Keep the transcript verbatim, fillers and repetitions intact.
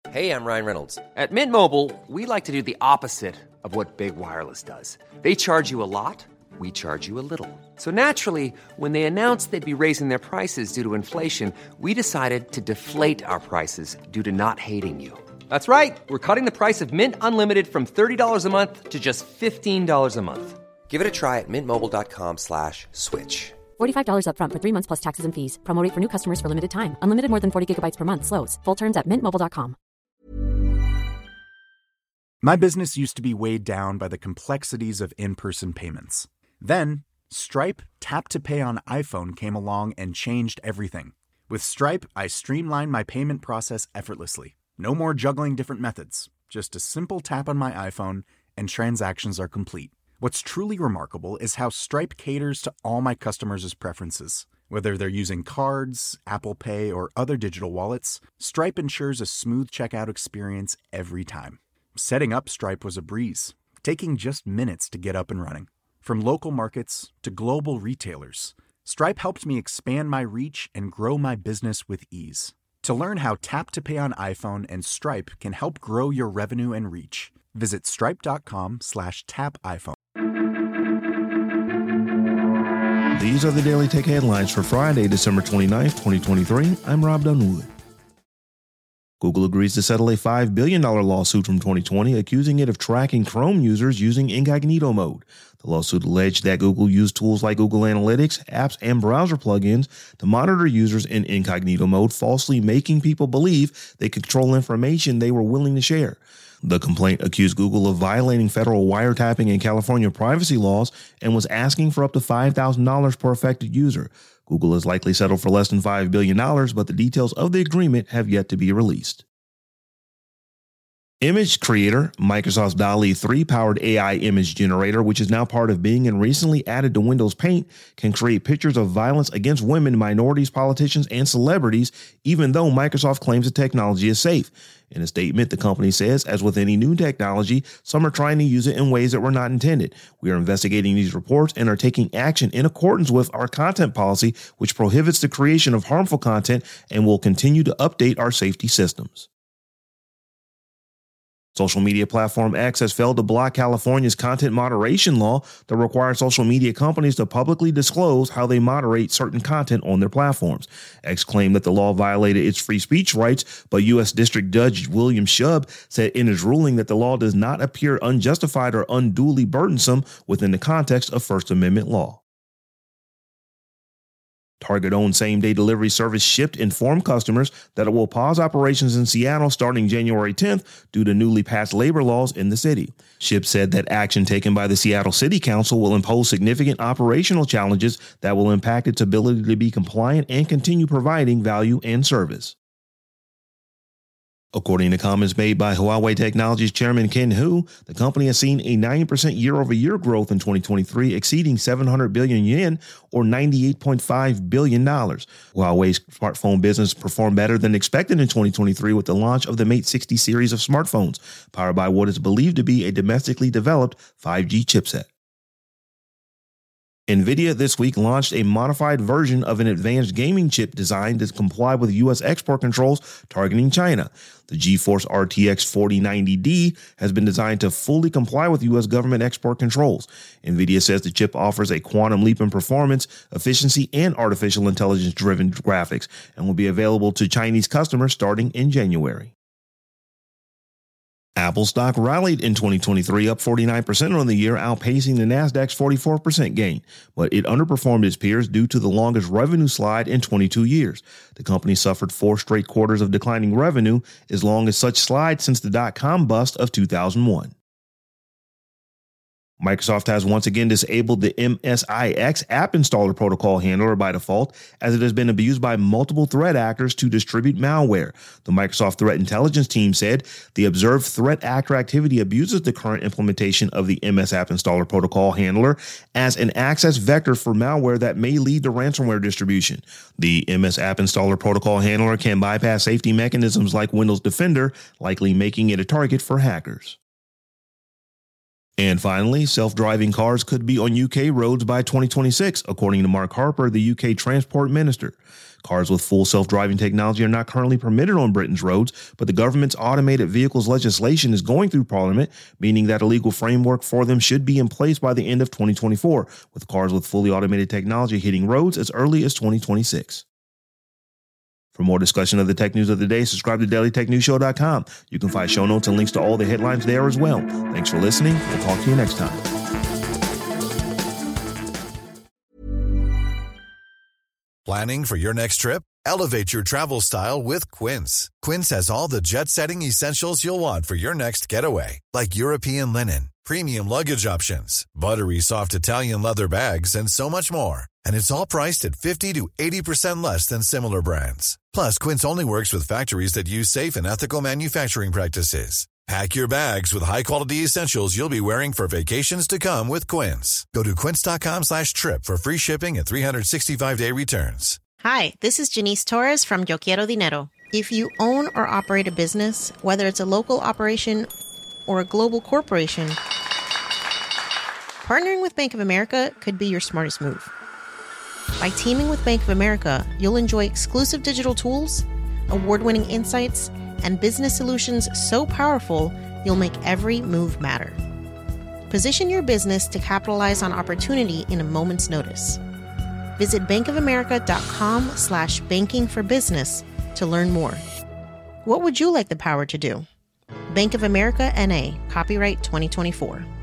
Hey, I'm Ryan Reynolds. At Mint Mobile, we like to do the opposite of what Big Wireless does. They charge you a lot, we charge you a little. So naturally, when they announced they'd be raising their prices due to inflation, we decided to deflate our prices due to not hating you. That's right. We're cutting the price of Mint Unlimited from thirty dollars a month to just fifteen dollars a month. Give it a try at mintmobile.com slash switch. forty-five dollars up front for three months plus taxes and fees. Promo rate for new customers for limited time. Unlimited more than forty gigabytes per month. Slows full terms at mint mobile dot com. My business used to be weighed down by the complexities of in-person payments. Then, Stripe Tap to Pay on iPhone came along and changed everything. With Stripe, I streamlined my payment process effortlessly. No more juggling different methods. Just a simple tap on my iPhone and transactions are complete. What's truly remarkable is how Stripe caters to all my customers' preferences. Whether they're using cards, Apple Pay, or other digital wallets, Stripe ensures a smooth checkout experience every time. Setting up Stripe was a breeze, taking just minutes to get up and running. From local markets to global retailers, Stripe helped me expand my reach and grow my business with ease. To learn how Tap to Pay on iPhone and Stripe can help grow your revenue and reach, visit stripe.com slash tap iPhone. These are the Daily Tech headlines for Friday, December twenty-ninth, twenty twenty-three. I'm Rob Dunwood. Google agrees to settle a five billion dollars lawsuit from twenty twenty, accusing it of tracking Chrome users using incognito mode. The lawsuit alleged that Google used tools like Google Analytics, apps, and browser plugins to monitor users in incognito mode, falsely making people believe they could control information they were willing to share. The complaint accused Google of violating federal wiretapping and California privacy laws and was asking for up to five thousand dollars per affected user. Google has likely settled for less than five billion dollars, but the details of the agreement have yet to be released. Image creator, Microsoft's DALL-E three powered A I image generator, which is now part of Bing and recently added to Windows Paint, can create pictures of violence against women, minorities, politicians, and celebrities, even though Microsoft claims the technology is safe. In a statement, the company says, as with any new technology, some are trying to use it in ways that were not intended. We are investigating these reports and are taking action in accordance with our content policy, which prohibits the creation of harmful content, and will continue to update our safety systems. Social media platform X has failed to block California's content moderation law that requires social media companies to publicly disclose how they moderate certain content on their platforms. X claimed that the law violated its free speech rights, but U S District Judge William Shub said in his ruling that the law does not appear unjustified or unduly burdensome within the context of First Amendment law. Target-owned same-day delivery service Shipt informed customers that it will pause operations in Seattle starting January tenth due to newly passed labor laws in the city. Shipt said that action taken by the Seattle City Council will impose significant operational challenges that will impact its ability to be compliant and continue providing value and service. According to comments made by Huawei Technologies Chairman Ken Hu, the company has seen a nine percent year-over-year growth in twenty twenty-three, exceeding seven hundred billion yen or ninety-eight point five billion dollars. Huawei's smartphone business performed better than expected in twenty twenty-three with the launch of the Mate sixty series of smartphones, powered by what is believed to be a domestically developed five G chipset. NVIDIA this week launched a modified version of an advanced gaming chip designed to comply with U S export controls targeting China. The GeForce R T X forty ninety D has been designed to fully comply with U S government export controls. NVIDIA says the chip offers a quantum leap in performance, efficiency, and artificial intelligence-driven graphics and will be available to Chinese customers starting in January. Apple stock rallied in twenty twenty-three, up forty-nine percent on the year, outpacing the Nasdaq's forty-four percent gain, but it underperformed its peers due to the longest revenue slide in twenty-two years. The company suffered four straight quarters of declining revenue, as long as such slide since the dot-com bust of two thousand one. Microsoft has once again disabled the M S I X app installer protocol handler by default, as it has been abused by multiple threat actors to distribute malware. The Microsoft Threat Intelligence team said the observed threat actor activity abuses the current implementation of the M S App Installer Protocol handler as an access vector for malware that may lead to ransomware distribution. The M S App Installer Protocol handler can bypass safety mechanisms like Windows Defender, likely making it a target for hackers. And finally, self-driving cars could be on U K roads by twenty twenty-six, according to Mark Harper, the U K Transport Minister. Cars with full self-driving technology are not currently permitted on Britain's roads, but the government's automated vehicles legislation is going through Parliament, meaning that a legal framework for them should be in place by the end of twenty twenty-four, with cars with fully automated technology hitting roads as early as twenty twenty-six. For more discussion of the tech news of the day, subscribe to daily tech news show dot com. You can find show notes and links to all the headlines there as well. Thanks for listening. We'll talk to you next time. Planning for your next trip? Elevate your travel style with Quince. Quince has all the jet-setting essentials you'll want for your next getaway, like European linen, premium luggage options, buttery soft Italian leather bags, and so much more. And it's all priced at fifty to eighty percent less than similar brands. Plus, Quince only works with factories that use safe and ethical manufacturing practices. Pack your bags with high-quality essentials you'll be wearing for vacations to come with Quince. Go to quince.com slash trip for free shipping and three sixty-five day returns. Hi, this is Janice Torres from Yo Quiero Dinero. If you own or operate a business, whether it's a local operation or a global corporation, partnering with Bank of America could be your smartest move. By teaming with Bank of America, you'll enjoy exclusive digital tools, award-winning insights, and business solutions so powerful, you'll make every move matter. Position your business to capitalize on opportunity in a moment's notice. Visit bankofamerica.com slash banking for business to learn more. What would you like the power to do? Bank of America, N A, copyright twenty twenty-four.